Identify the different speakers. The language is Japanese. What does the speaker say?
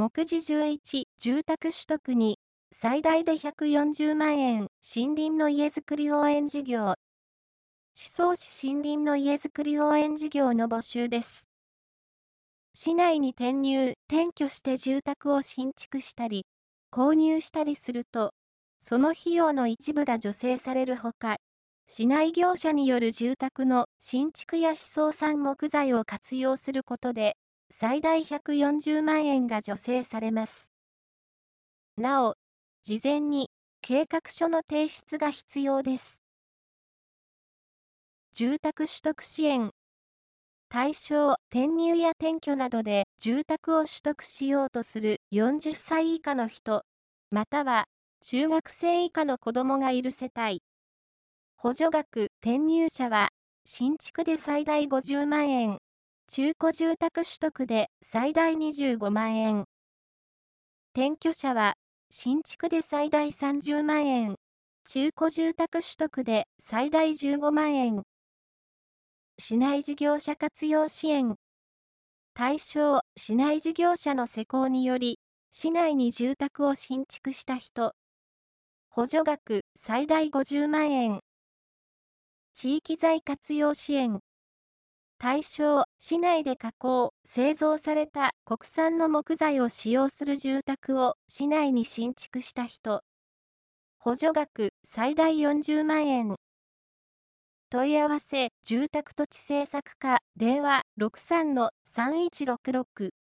Speaker 1: 目次11、住宅取得に、最大で140万円、森林の家づくり応援事業。宍粟市森林の家づくり応援事業の募集です。市内に転入・転居して住宅を新築したり、購入したりすると、その費用の一部が助成されるほか、市内業者による住宅の新築や宍粟産木材を活用することで、最大140万円が助成されます。なお、事前に計画書の提出が必要です。住宅取得支援。対象、転入や転居などで住宅を取得しようとする40歳以下の人、または中学生以下の子供がいる世帯。補助額、転入者は、新築で最大50万円、中古住宅取得で最大25万円。転居者は、新築で最大30万円、中古住宅取得で最大15万円。市内事業者活用支援。対象、市内事業者の施工により、市内に住宅を新築した人。補助額、最大50万円。地域財活用支援。対象、市内で加工、製造された国産の木材を使用する住宅を市内に新築した人。補助額、最大40万円。問い合わせ、住宅土地政策課、電話、63-3166